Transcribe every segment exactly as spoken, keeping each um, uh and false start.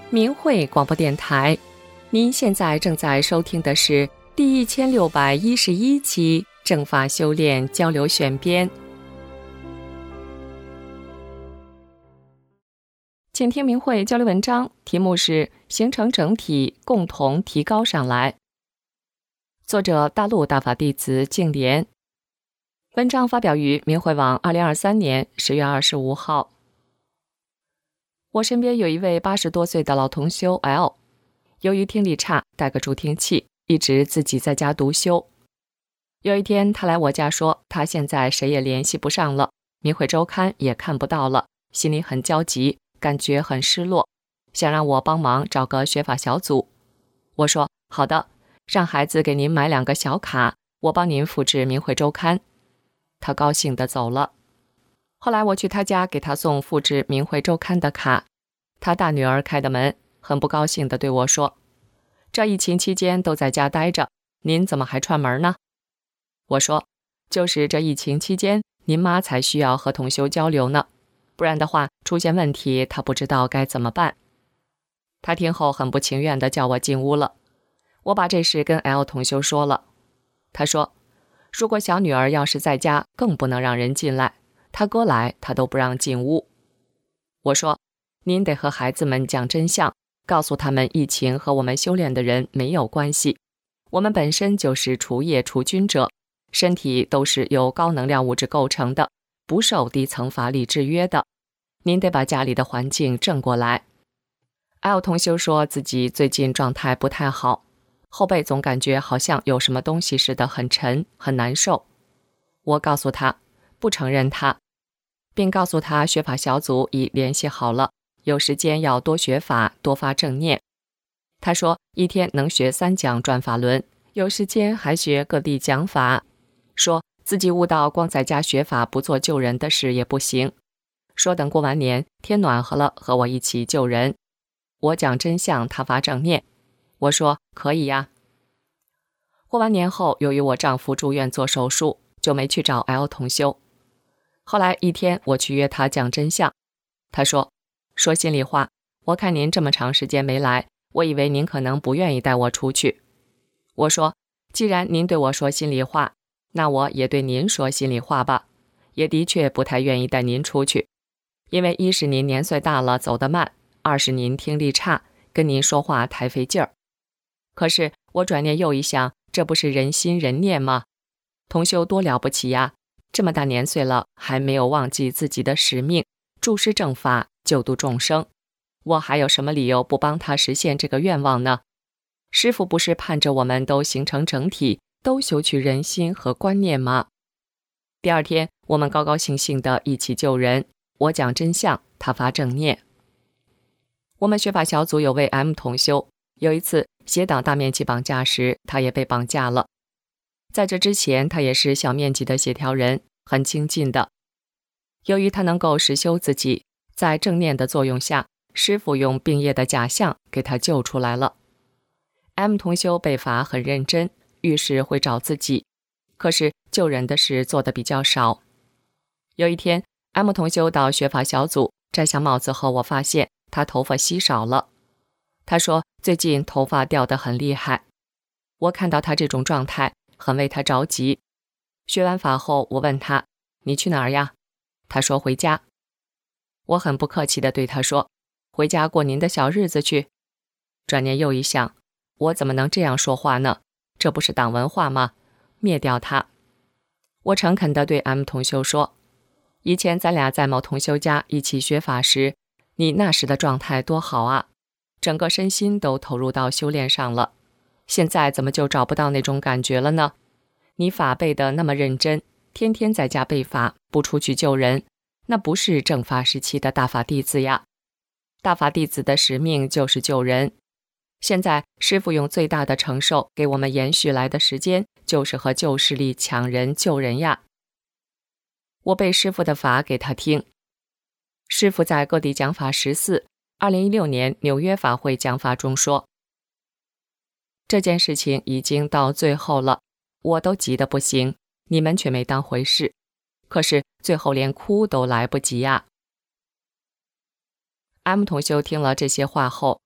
明慧广播电台，您现在正在收听的是第一千六百一十一期正法修炼交流选编。请听明慧交流文章，题目是形成整体，共同提高上来。作者大陆大法弟子净莲。文章发表于明慧网二零二三年十月二十五号。我身边有一位八十多岁的老同修 L， 由于听力差，带个助听器，一直自己在家独修。有一天他来我家说，他现在谁也联系不上了，明慧周刊也看不到了，心里很焦急，感觉很失落，想让我帮忙找个学法小组。我说好的，让孩子给您买两个小卡，我帮您复制明慧周刊。他高兴地走了。后来我去他家给他送复制明慧周刊的卡，他大女儿开的门，很不高兴地对我说，这疫情期间都在家待着，您怎么还串门呢？我说就是这疫情期间您妈才需要和同修交流呢，不然的话出现问题她不知道该怎么办。他听后很不情愿地叫我进屋了。我把这事跟 L 同修说了，他说如果小女儿要是在家更不能让人进来，他哥来他都不让进屋。我说您得和孩子们讲真相，告诉他们疫情和我们修炼的人没有关系，我们本身就是除业除菌者，身体都是由高能量物质构成的，不受低层法力制约的，您得把家里的环境正过来。 L 同修说自己最近状态不太好，后背总感觉好像有什么东西似的，很沉很难受。我告诉他不承认他，并告诉他学法小组已联系好了，有时间要多学法，多发正念。他说一天能学三讲转法轮，有时间还学各地讲法，说自己悟到光在家学法不做救人的事也不行，说等过完年天暖和了和我一起救人。我讲真相，他发正念。我说可以呀。过完年后，由于我丈夫住院做手术，就没去找 L 同修。后来一天我去约他讲真相，他说说心里话，我看您这么长时间没来，我以为您可能不愿意带我出去。我说既然您对我说心里话，那我也对您说心里话吧，也的确不太愿意带您出去，因为一是您年岁大了走得慢，二是您听力差，跟您说话太费劲儿。可是我转念又一想，这不是人心人念吗？同修多了不起呀，这么大年岁了，还没有忘记自己的使命，注释正法，救度众生。我还有什么理由不帮他实现这个愿望呢？师父不是盼着我们都形成整体，都修取人心和观念吗？第二天，我们高高兴兴地一起救人，我讲真相，他发正念。我们学法小组有位 M 同修，有一次邪党大面积绑架时，他也被绑架了。在这之前，他也是小面积的协调人，很精进的。由于他能够实修自己，在正念的作用下，师父用病业的假象给他救出来了。M 同修被罚很认真，遇事会找自己，可是救人的事做得比较少。有一天 M 同修到学法小组，摘下帽子后，我发现他头发稀少了。他说最近头发掉得很厉害。我看到他这种状态，很为他着急。学完法后，我问他，你去哪儿呀？他说回家。我很不客气地对他说，回家过您的小日子去。转念又一想，我怎么能这样说话呢？这不是党文化吗？灭掉他。我诚恳地对 M 同修说，以前咱俩在某同修家一起学法时，你那时的状态多好啊，整个身心都投入到修炼上了，现在怎么就找不到那种感觉了呢？你法背得那么认真，天天在家背法，不出去救人，那不是正法时期的大法弟子呀。大法弟子的使命就是救人，现在师父用最大的承受给我们延续来的时间，就是和旧势力抢人救人呀。我背师父的法给他听。师父在各地讲法十四二零一六年纽约法会讲法中说，这件事情已经到最后了，我都急得不行，你们却没当回事，可是最后连哭都来不及呀。M 同修听了这些话后，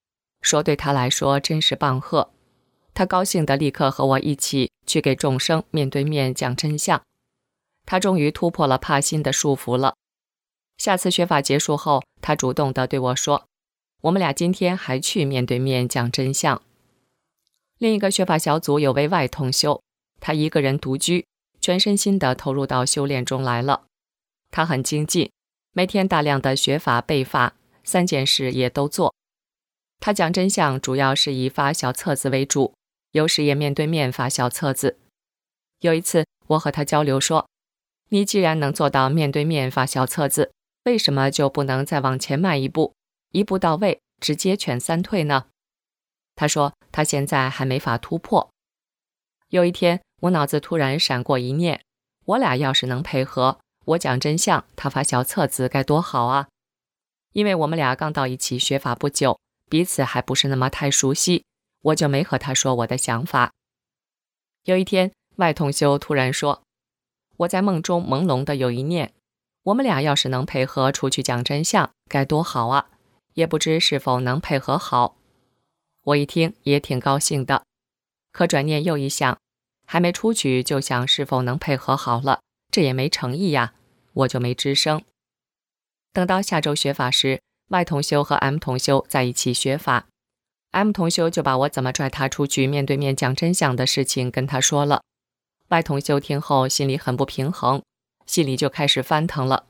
说对他来说真是棒喝。他高兴地立刻和我一起去给众生面对面讲真相。他终于突破了怕心的束缚了。下次学法结束后，他主动地对我说，我们俩今天还去面对面讲真相。另一个学法小组有位外同修，他一个人独居，全身心地投入到修炼中来了。他很精进，每天大量的学法背法，三件事也都做。他讲真相主要是以发小册子为主，有时也面对面发小册子。有一次我和他交流说，你既然能做到面对面发小册子，为什么就不能再往前迈一步，一步到位，直接全三退呢？他说他现在还没法突破。有一天我脑子突然闪过一念，我俩要是能配合，我讲真相，他发小册子该多好啊。因为我们俩刚到一起学法不久，彼此还不是那么太熟悉，我就没和他说我的想法。有一天外同修突然说，我在梦中朦胧的有一念，我们俩要是能配合出去讲真相，该多好啊，也不知是否能配合好。我一听也挺高兴的，可转念又一想，还没出去就想是否能配合好了，这也没诚意呀，我就没吱声。等到下周学法时，Y同修和 M 同修在一起学法， M 同修就把我怎么拽他出去面对面讲真相的事情跟他说了。Y 同修听后心里很不平衡，心里就开始翻腾了。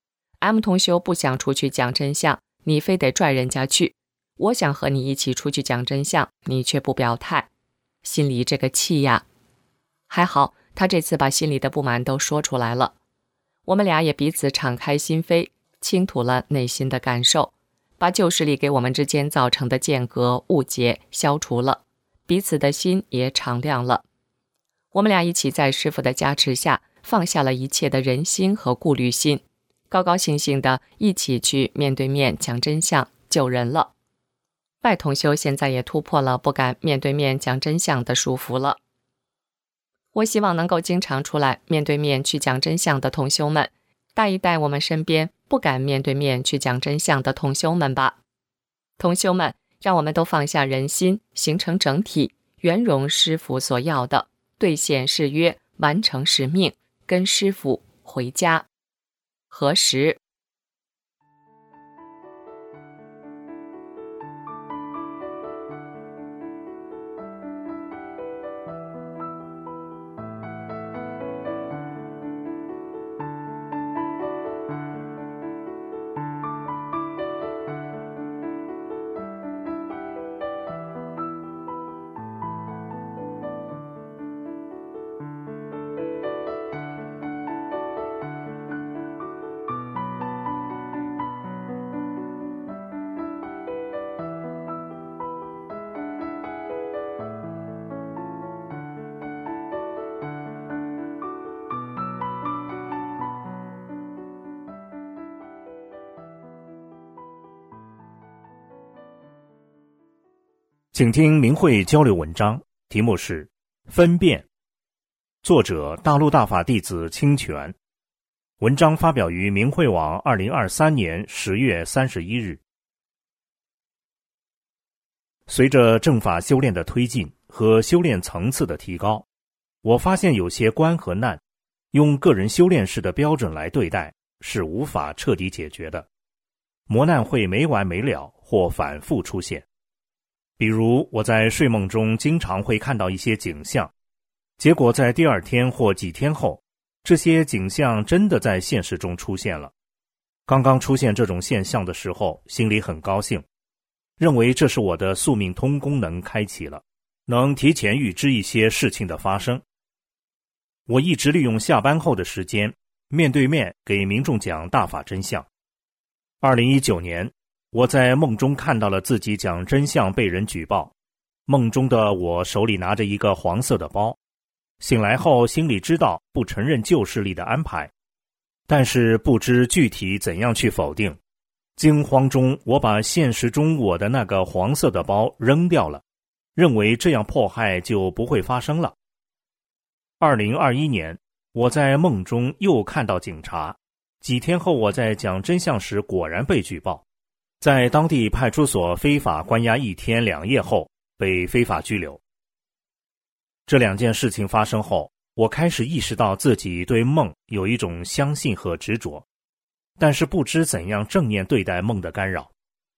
M 同修不想出去讲真相，你非得拽人家去，我想和你一起出去讲真相，你却不表态，心里这个气呀。还好他这次把心里的不满都说出来了，我们俩也彼此敞开心扉，倾吐了内心的感受，把旧势力给我们之间造成的间隔误解消除了，彼此的心也敞亮了。我们俩一起在师父的加持下，放下了一切的人心和顾虑心，高高兴兴的一起去面对面讲真相救人了。外同修现在也突破了不敢面对面讲真相的束缚了。我希望能够经常出来面对面去讲真相的同修们，带一带我们身边不敢面对面去讲真相的同修们吧。同修们，让我们都放下人心，形成整体，圆融师父所要的，兑现誓约，完成使命，跟师父回家。何时？ 请听明慧交流文章，题目是分辨，作者大陆大法弟子清泉，文章发表于明慧网二零二三年十月三十一日。随着正法修炼的推进和修炼层次的提高，我发现有些关和难，用个人修炼式的标准来对待是无法彻底解决的，磨难会没完没了或反复出现。比如我在睡梦中经常会看到一些景象，结果在第二天或几天后，这些景象真的在现实中出现了。刚刚出现这种现象的时候，心里很高兴，认为这是我的宿命通功能开启了，能提前预知一些事情的发生。我一直利用下班后的时间，面对面给民众讲大法真相。二零一九年我在梦中看到了自己讲真相被人举报，梦中的我手里拿着一个黄色的包，醒来后心里知道不承认旧势力的安排，但是不知具体怎样去否定。惊慌中，我把现实中我的那个黄色的包扔掉了，认为这样迫害就不会发生了。二零二一年，我在梦中又看到警察，几天后我在讲真相时果然被举报。 在当地派出所非法关押一天两夜后被非法拘留。这两件事情发生后，我开始意识到自己对梦有一种相信和执着，但是不知怎样正念对待梦的干扰。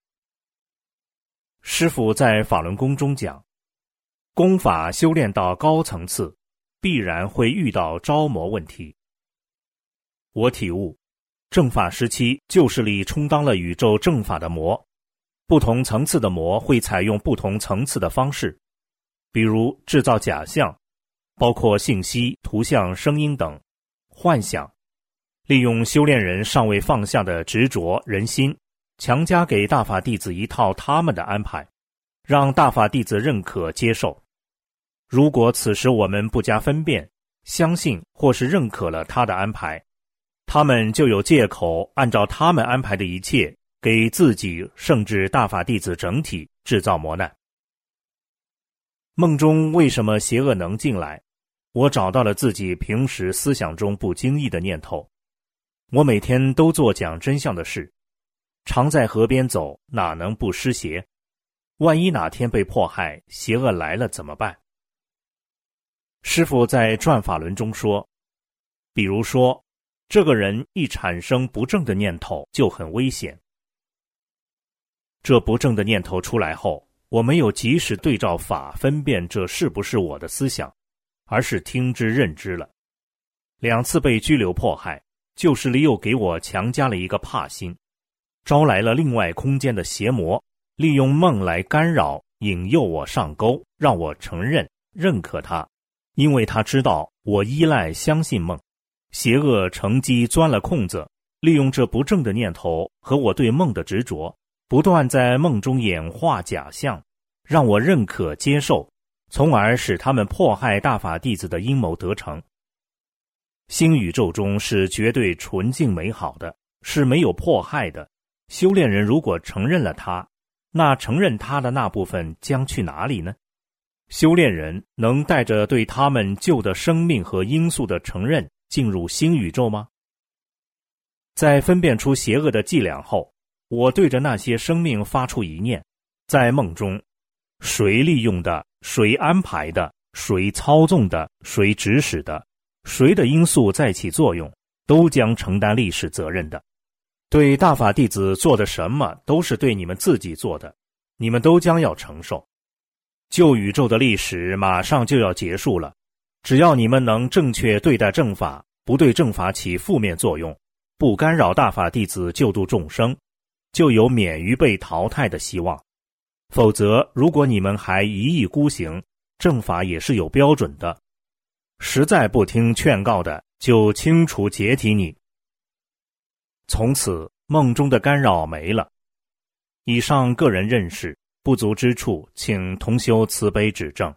师父在法轮功中讲，功法修炼到高层次，必然会遇到招魔问题。我体悟，正法时期旧势力充当了宇宙正法的魔，不同层次的魔会采用不同层次的方式，比如制造假象，包括信息、图像、声音等幻想，利用修炼人尚未放下的执着人心，强加给大法弟子一套他们的安排，让大法弟子认可接受。如果此时我们不加分辨，相信或是认可了他的安排，他们就有借口按照他们安排的一切给自己甚至大法弟子整体制造磨难。梦中为什么邪恶能进来？我找到了自己平时思想中不经意的念头。我每天都做讲真相的事，常在河边走，哪能不湿鞋？万一哪天被迫害，邪恶来了怎么办？师父在转法轮中说，比如说这个人一产生不正的念头就很危险。这不正的念头出来后，我没有及时对照法分辨这是不是我的思想，而是听之任之了。两次被拘留迫害，旧势力又给我强加了一个怕心，招来了另外空间的邪魔，利用梦来干扰引诱我上钩，让我承认认可他，因为他知道我依赖相信梦。邪恶乘机钻了空子，利用这不正的念头和我对梦的执着，不断在梦中演化假象，让我认可接受，从而使他们迫害大法弟子的阴谋得逞。新宇宙中是绝对纯净美好的，是没有迫害的。修炼人如果承认了它，那承认它的那部分将去哪里呢？修炼人能带着对他们旧的生命和因素的承认进入新宇宙吗？在分辨出邪恶的伎俩后，我对着那些生命发出一念，在梦中，谁利用的，谁安排的，谁操纵的，谁指使的，谁的因素在起作用，都将承担历史责任的。对大法弟子做的什么都是对你们自己做的，你们都将要承受。旧宇宙的历史马上就要结束了，只要你们能正确对待正法，不对正法起负面作用，不干扰大法弟子救度众生，就有免于被淘汰的希望。否则，如果你们还一意孤行，正法也是有标准的，实在不听劝告的，就清除解体你。从此，梦中的干扰没了。以上个人认识，不足之处，请同修慈悲指正。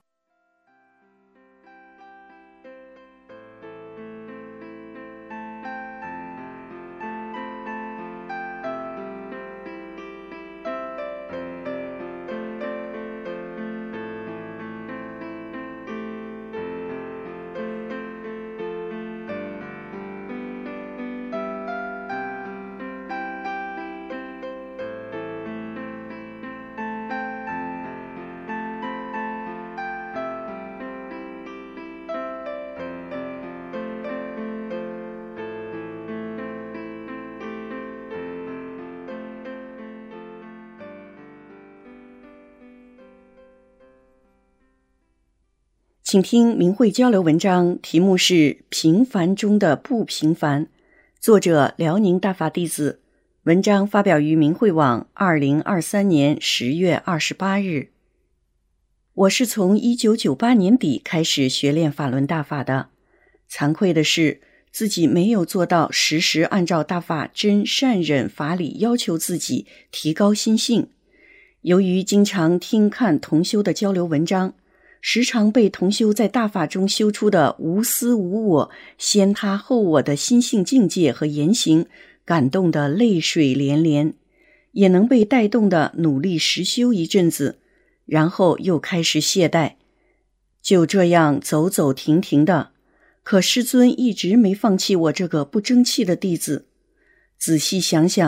请听明慧交流文章，题目是《平凡中的不平凡》，作者辽宁大法弟子，文章发表于明慧网二零二三年十月二十八日。我是从一九九八年底开始学练法轮大法的，惭愧的是自己没有做到时时按照大法真善忍法理要求自己提高心性。由于经常听看同修的交流文章，时常被同修在大法中修出的无私无我、先他后我的心性境界和言行感动得泪水连连，也能被带动的努力实修一阵子，然后又开始懈怠，就这样走走停停的。可师尊一直没放弃我这个不争气的弟子。仔细想想，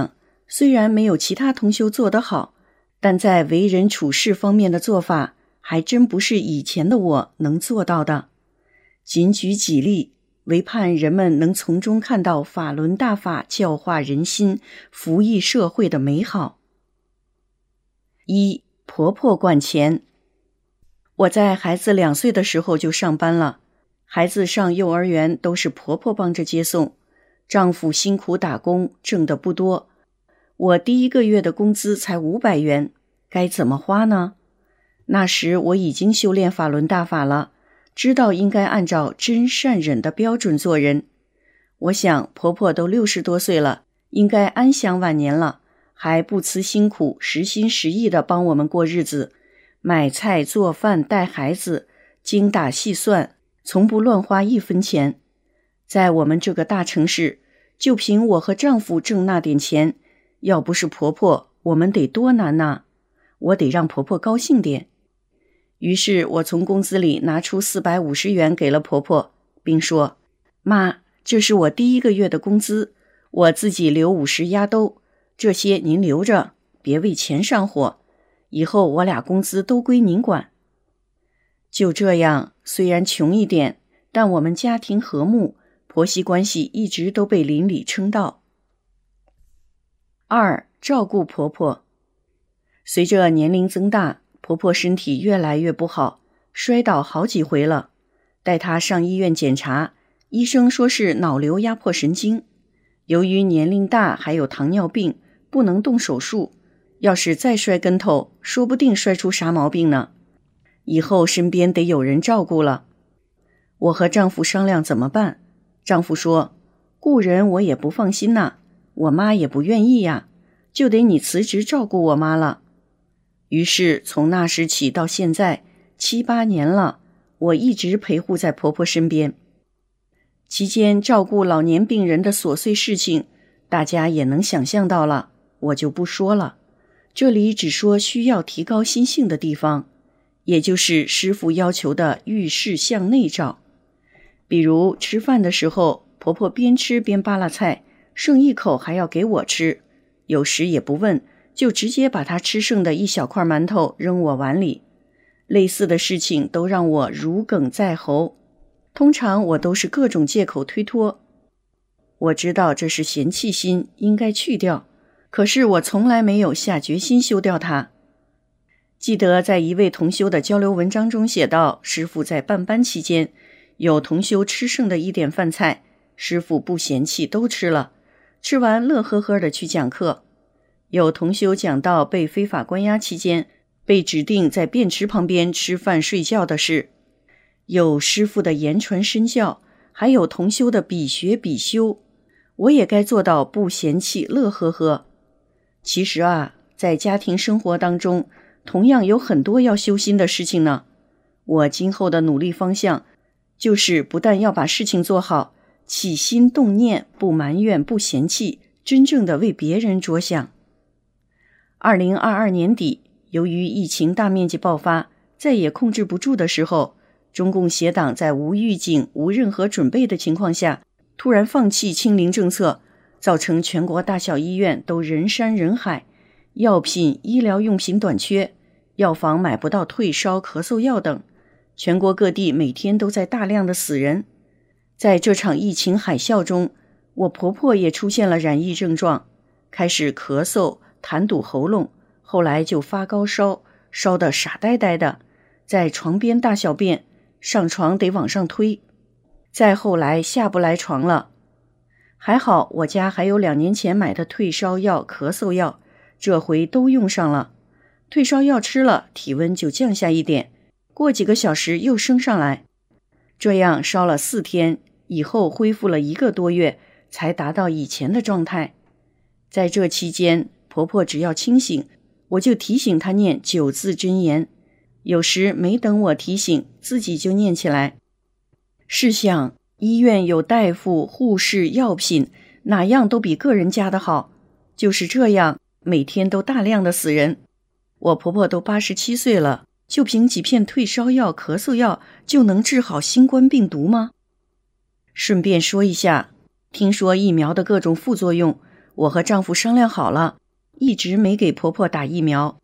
虽然没有其他同修做得好，但在为人处事方面的做法，还真不是以前的我能做到的。仅举几例，唯盼人们能从中看到法轮大法教化人心、福益社会的美好。一、婆婆管钱。我在孩子两岁的时候就上班了，孩子上幼儿园都是婆婆帮着接送，丈夫辛苦打工，挣得不多。我第一个月的工资才五百元，该怎么花呢？那时我已经修炼法轮大法了，知道应该按照真善忍的标准做人。我想婆婆都六十多岁了，应该安享晚年了，还不辞辛苦，实心实意地帮我们过日子，买菜做饭带孩子，精打细算，从不乱花一分钱。在我们这个大城市，就凭我和丈夫挣那点钱，要不是婆婆，我们得多难呐！我得让婆婆高兴点。于是我从工资里拿出四百五十元给了婆婆，并说：妈，这是我第一个月的工资，我自己留五十压兜，这些您留着，别为钱上火，以后我俩工资都归您管。就这样，虽然穷一点，但我们家庭和睦，婆媳关系一直都被邻里称道。二、照顾婆婆。随着年龄增大，婆婆身体越来越不好，摔倒好几回了。带她上医院检查，医生说是脑瘤压迫神经。由于年龄大，还有糖尿病，不能动手术。要是再摔跟头，说不定摔出啥毛病呢。以后身边得有人照顾了。我和丈夫商量怎么办。丈夫说：雇人我也不放心呐，我妈也不愿意呀，就得你辞职照顾我妈了。于是从那时起到现在七八年了，我一直陪护在婆婆身边。期间照顾老年病人的琐碎事情，大家也能想象到了，我就不说了。这里只说需要提高心性的地方，也就是师父要求的遇事向内照。比如吃饭的时候，婆婆边吃边扒拉菜，剩一口还要给我吃，有时也不问，就直接把她吃剩的一小块馒头扔我碗里。类似的事情都让我如鲠在喉，通常我都是各种借口推脱。我知道这是嫌弃心，应该去掉，可是我从来没有下决心修掉它。记得在一位同修的交流文章中写道，师父在办班期间，有同修吃剩的一点饭菜，师父不嫌弃都吃了，吃完乐呵呵的去讲课。有同修讲到被非法关押期间，被指定在便池旁边吃饭睡觉的事。有师父的言传身教，还有同修的比学比修，我也该做到不嫌弃乐呵呵。其实啊，在家庭生活当中，同样有很多要修心的事情呢。我今后的努力方向，就是不但要把事情做好，起心动念不埋怨不嫌弃，真正的为别人着想。二零二二年底，由于疫情大面积爆发，再也控制不住的时候，中共邪党在无预警、无任何准备的情况下，突然放弃清零政策，造成全国大小医院都人山人海，药品、医疗用品短缺，药房买不到退烧、咳嗽药等，全国各地每天都在大量的死人。在这场疫情海啸中，我婆婆也出现了染疫症状，开始咳嗽、痰堵喉咙，后来就发高烧，烧得傻呆呆的，在床边大小便，上床得往上推，再后来下不来床了。还好我家还有两年前买的退烧药、咳嗽药，这回都用上了。退烧药吃了，体温就降下一点，过几个小时又升上来，这样烧了四天，以后恢复了一个多月，才达到以前的状态。在这期间，婆婆只要清醒，我就提醒她念九字真言，有时没等我提醒，自己就念起来。试想，医院有大夫、护士、药品，哪样都比个人家的好。就是这样，每天都大量的死人。我婆婆都八十七岁了，就凭几片退烧药、咳嗽药就能治好新冠病毒吗？顺便说一下，听说疫苗的各种副作用， 我和丈夫商量好了，一直没给婆婆打疫苗。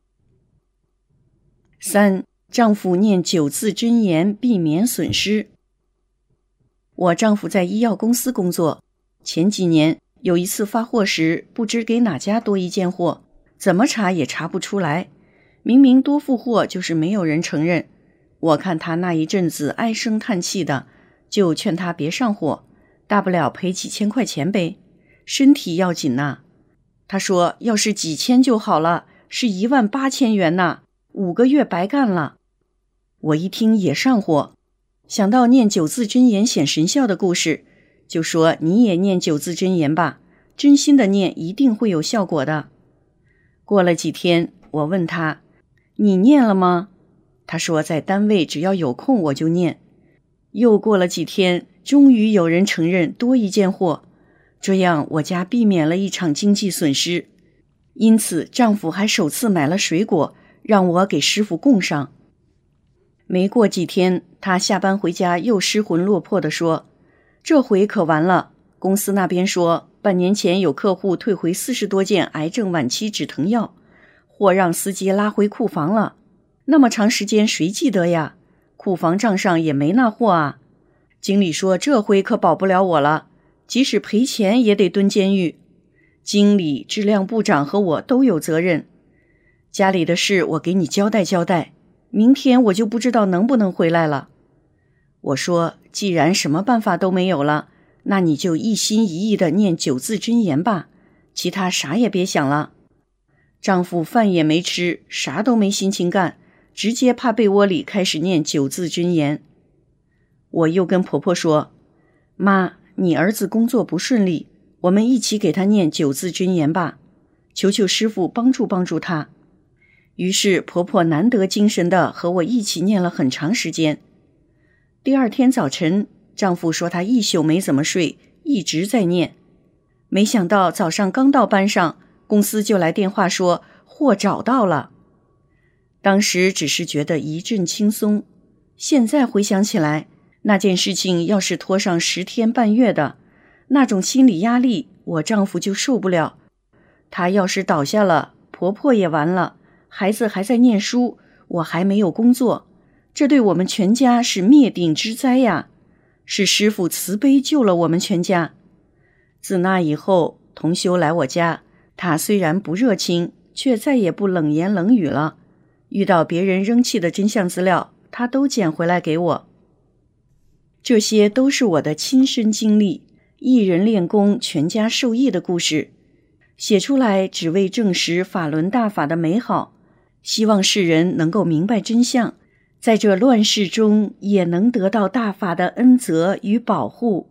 三、丈夫念九字真言避免损失。我丈夫在医药公司工作，前几年有一次发货时，不知给哪家多一件货，怎么查也查不出来，明明多付货，就是没有人承认。我看他那一阵子唉声叹气的，就劝他别上货，大不了赔几千块钱呗，身体要紧呐。他说要是几千就好了，是一万八千元呐，五个月白干了。我一听也上货，想到念九字真言显神效的故事，就说你也念九字真言吧，真心的念一定会有效果的。过了几天，我问他，你念了吗？他说在单位只要有空我就念。又过了几天，终于有人承认多一件货，这样我家避免了一场经济损失。因此丈夫还首次买了水果，让我给师傅供上。没过几天，他下班回家又失魂落魄地说，这回可完了，公司那边说半年前有客户退回四十多件癌症晚期止疼药，货让司机拉回库房了。那么长时间谁记得呀？库房账上也没那货啊。经理说这回可保不了我了，即使赔钱也得蹲监狱。经理、质量部长和我都有责任。家里的事我给你交代交代，明天我就不知道能不能回来了。我说既然什么办法都没有了，那你就一心一意地念九字真言吧，其他啥也别想了。丈夫饭也没吃，啥都没心情干，直接趴被窝里开始念九字真言。我又跟婆婆说，妈，你儿子工作不顺利，我们一起给他念九字真言吧，求求师父帮助帮助他。于是婆婆难得精神的和我一起念了很长时间。第二天早晨，丈夫说他一宿没怎么睡，一直在念。没想到早上刚到班上，公司就来电话说货找到了。当时只是觉得一阵轻松，现在回想起来，那件事情要是拖上十天半月的，那种心理压力我丈夫就受不了。他要是倒下了，婆婆也完了，孩子还在念书，我还没有工作，这对我们全家是灭顶之灾呀！是师父慈悲救了我们全家。自那以后，同修来我家，他虽然不热情，却再也不冷言冷语了。遇到别人扔弃的真相资料，他都捡回来给我。这些都是我的亲身经历，一人练功，全家受益的故事，写出来只为证实法轮大法的美好，希望世人能够明白真相，在这乱世中也能得到大法的恩泽与保护。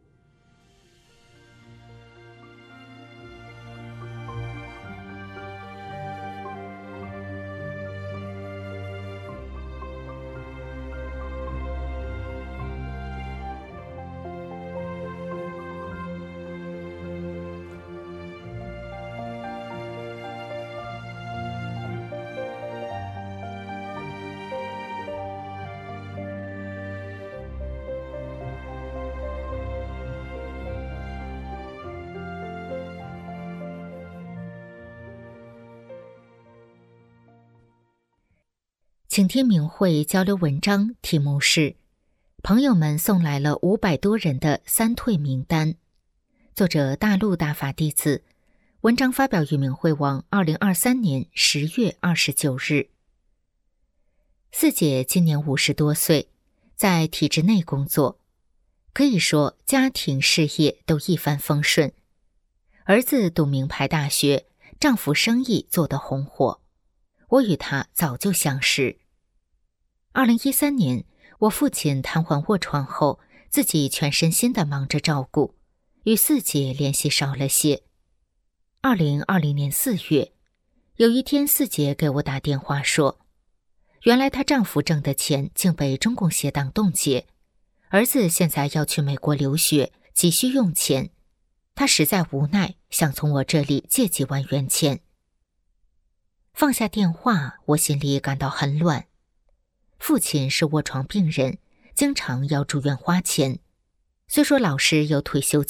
请听明慧交流文章，题目是朋友们送来了五百多人的三退名单，作者大陆大法弟子，文章发表于明慧网二零二三年十月二十九日。四姐今年五十多岁，在体制内工作，可以说家庭事业都一帆风顺。儿子读名牌大学，丈夫生意做得红火，我与他早就相识。二零一三年，我父亲瘫痪卧床后，自己全身心地忙着照顾，与四姐联系少了些。二零二零年四月，有一天四姐给我打电话说，原来她丈夫挣的钱竟被中共邪党冻结，儿子现在要去美国留学，急需用钱，她实在无奈，想从我这里借几万元钱。放下电话，我心里感到很乱。父亲是卧床病人，经常要住院花钱。虽说老师有退休金，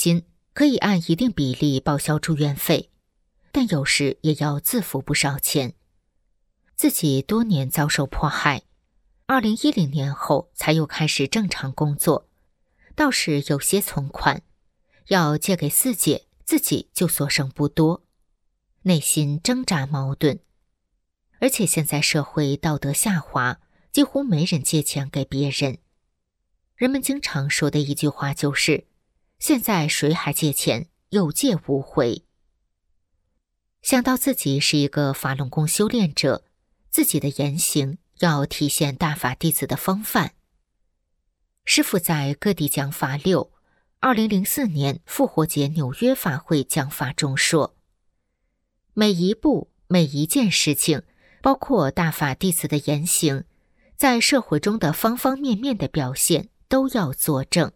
可以按一定比例报销住院费，但有时也要自付不少钱。自己多年遭受迫害，二零一零年后才又开始正常工作，倒是有些存款，要借给四姐，自己就所剩不多，内心挣扎矛盾。而且现在社会道德下滑，几乎没人借钱给别人。人们经常说的一句话就是，现在谁还借钱，有借无回。想到自己是一个法轮功修炼者，自己的言行要体现大法弟子的风范。师父在各地讲法六，二零零四年复活节纽约法会讲法中说，每一步每一件事情，包括大法弟子的言行，在社会中的方方面面的表现都要作证。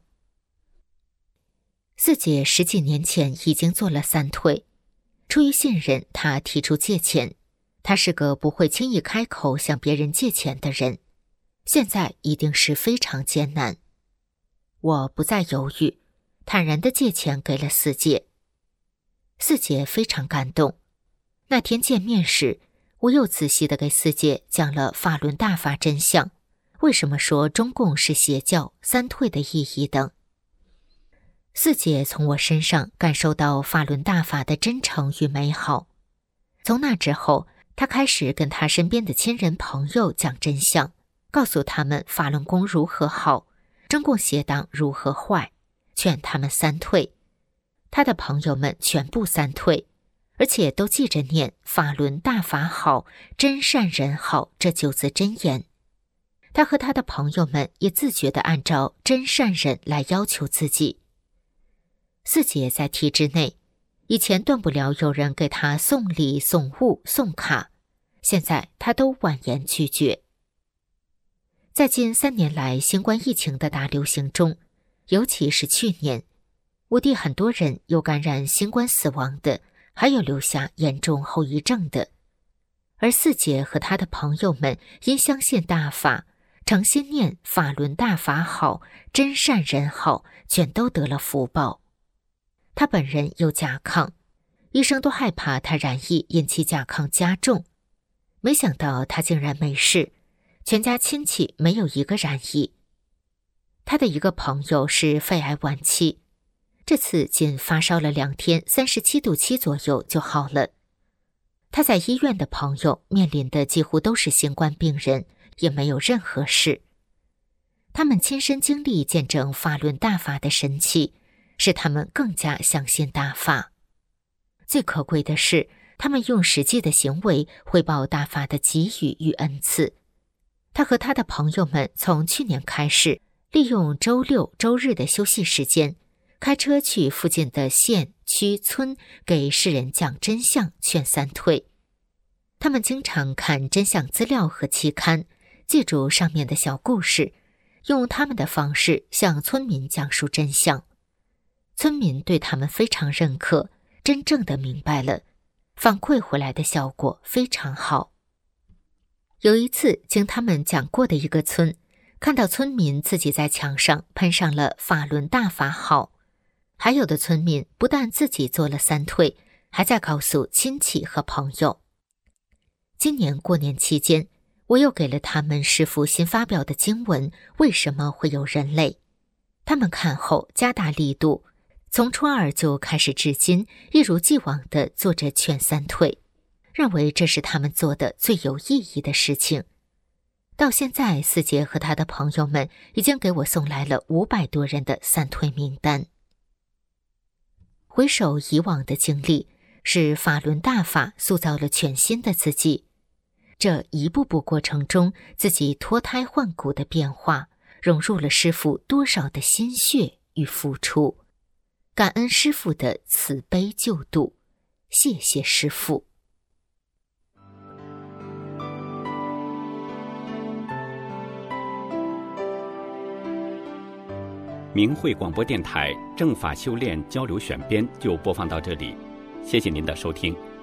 四姐十几年前已经做了三退，出于信任，她提出借钱。她是个不会轻易开口向别人借钱的人，现在一定是非常艰难。我不再犹豫，坦然地借钱给了四姐。四姐非常感动。那天见面时，我又仔细地给四姐讲了法轮大法真相，为什么说中共是邪教，三退的意义等。四姐从我身上感受到法轮大法的真诚与美好。从那之后，她开始跟她身边的亲人朋友讲真相，告诉他们法轮功如何好，中共邪党如何坏，劝他们三退。她的朋友们全部三退，而且都记着念法轮大法好，真善人好这九字真言。他和他的朋友们也自觉地按照真善人来要求自己。四姐在体制内，以前断不了有人给她送礼送物送卡，现在她都婉言拒绝。在近三年来新冠疫情的大流行中，尤其是去年，我地很多人有感染新冠死亡的，还有留下严重后遗症的。而四姐和她的朋友们因相信大法，诚心念法轮大法好，真善人好，全都得了福报。她本人有甲亢，医生都害怕她染疫引起甲亢加重，没想到她竟然没事，全家亲戚没有一个染疫。她的一个朋友是肺癌晚期，这次仅发烧了两天，三十七度七左右就好了。他在医院的朋友面临的几乎都是新冠病人，也没有任何事。他们亲身经历见证法轮大法的神奇，使他们更加相信大法。最可贵的是，他们用实际的行为回报大法的给予与恩赐。他和他的朋友们从去年开始，利用周六周日的休息时间，开车去附近的县区村给世人讲真相，劝三退。他们经常看真相资料和期刊，记住上面的小故事，用他们的方式向村民讲述真相。村民对他们非常认可，真正的明白了，反馈回来的效果非常好。有一次经他们讲过的一个村，看到村民自己在墙上喷上了法轮大法好，还有的村民不但自己做了三退，还在告诉亲戚和朋友。今年过年期间，我又给了他们师父新发表的经文《为什么会有人类》，他们看后加大力度，从初二就开始至今，一如既往地做着劝三退，认为这是他们做的最有意义的事情。到现在，四姐和他的朋友们已经给我送来了五百多人的三退名单。回首以往的经历，是法轮大法塑造了全新的自己。这一步步过程中，自己脱胎换骨的变化，融入了师父多少的心血与付出。感恩师父的慈悲救度，谢谢师父。 明慧广播电台正法修炼交流选编就播放到这里，谢谢您的收听。